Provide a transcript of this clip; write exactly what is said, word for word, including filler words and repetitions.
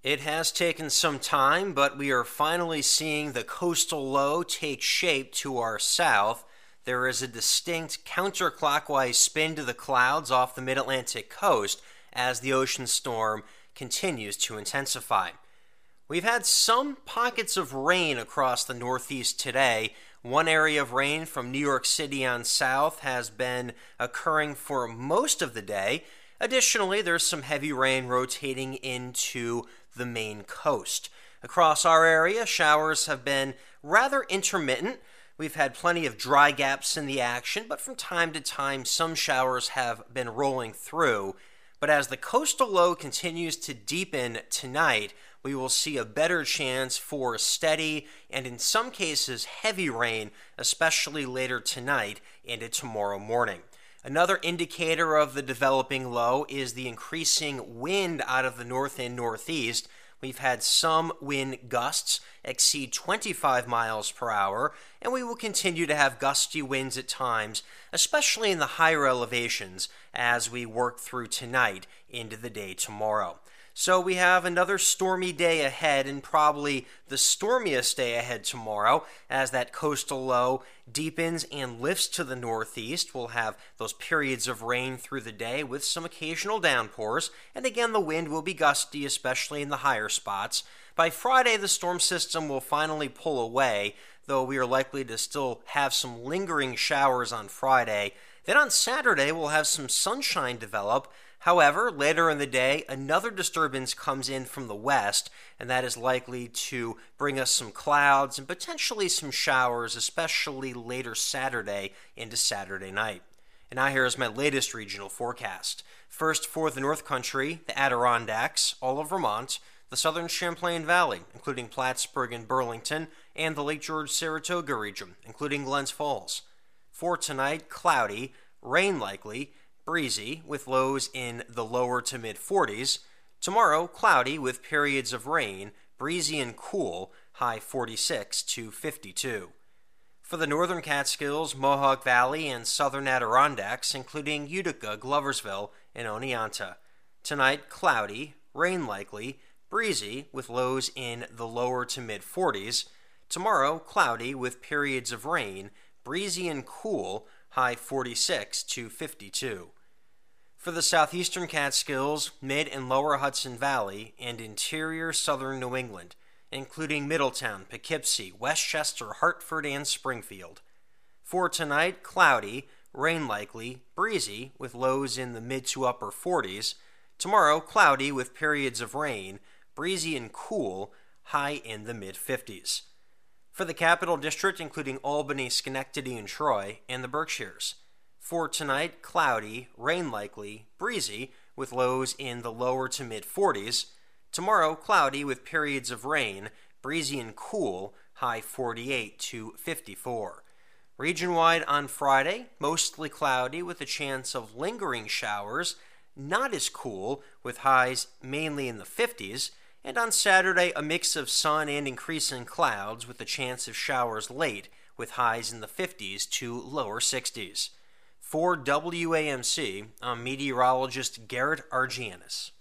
It has taken some time, but we are finally seeing the coastal low take shape to our south. There is a distinct counterclockwise spin to the clouds off the mid-Atlantic coast as the ocean storm continues to intensify. We've had some pockets of rain across the Northeast today. One area of rain from New York City on south has been occurring for most of the day. Additionally, there's some heavy rain rotating into the Maine coast. Across our area, showers have been rather intermittent. We've had plenty of dry gaps in the action, but from time to time, some showers have been rolling through. But as the coastal low continues to deepen tonight, we will see a better chance for steady and in some cases heavy rain, especially later tonight into tomorrow morning. Another indicator of the developing low is the increasing wind out of the north and northeast. We've had some wind gusts exceed twenty-five miles per hour, and we will continue to have gusty winds at times, especially in the higher elevations, as we work through tonight into the day tomorrow. So we have another stormy day ahead, and probably the stormiest day ahead tomorrow as that coastal low deepens and lifts to the northeast. We'll have those periods of rain through the day with some occasional downpours, and again the wind will be gusty, especially in the higher spots. By Friday, the storm system will finally pull away, though we are likely to still have some lingering showers on Friday. Then on Saturday, we'll have some sunshine develop. However, later in the day, another disturbance comes in from the west, and that is likely to bring us some clouds and potentially some showers, especially later Saturday into Saturday night. And now here is my latest regional forecast. First, for the North Country, the Adirondacks, all of Vermont, the southern Champlain Valley, including Plattsburgh and Burlington, and the Lake George-Saratoga region, including Glens Falls. For tonight, cloudy, rain likely, breezy with lows in the lower to mid forties. Tomorrow, cloudy with periods of rain, breezy and cool, high forty-six to fifty-two. For the northern Catskills, Mohawk Valley, and southern Adirondacks, including Utica, Gloversville, and Oneonta. Tonight, cloudy, rain likely, breezy with lows in the lower to mid forties. Tomorrow, cloudy with periods of rain, breezy and cool, high forty-six to fifty-two. For the southeastern Catskills, mid and lower Hudson Valley, and interior southern New England, including Middletown, Poughkeepsie, Westchester, Hartford, and Springfield. For tonight, cloudy, rain likely, breezy with lows in the mid to upper forties. Tomorrow, cloudy with periods of rain, breezy and cool, high in the mid fifties. For the Capital District, including Albany, Schenectady, and Troy, and the Berkshires. For tonight, cloudy, rain likely, breezy, with lows in the lower to mid forties. Tomorrow, cloudy with periods of rain, breezy and cool, high forty-eight to fifty-four. Region-wide on Friday, mostly cloudy with a chance of lingering showers, not as cool, with highs mainly in the fifties. And on Saturday, a mix of sun and increasing clouds with a chance of showers late, with highs in the fifties to lower sixties. For W A M C, I'm meteorologist Garrett Argianis.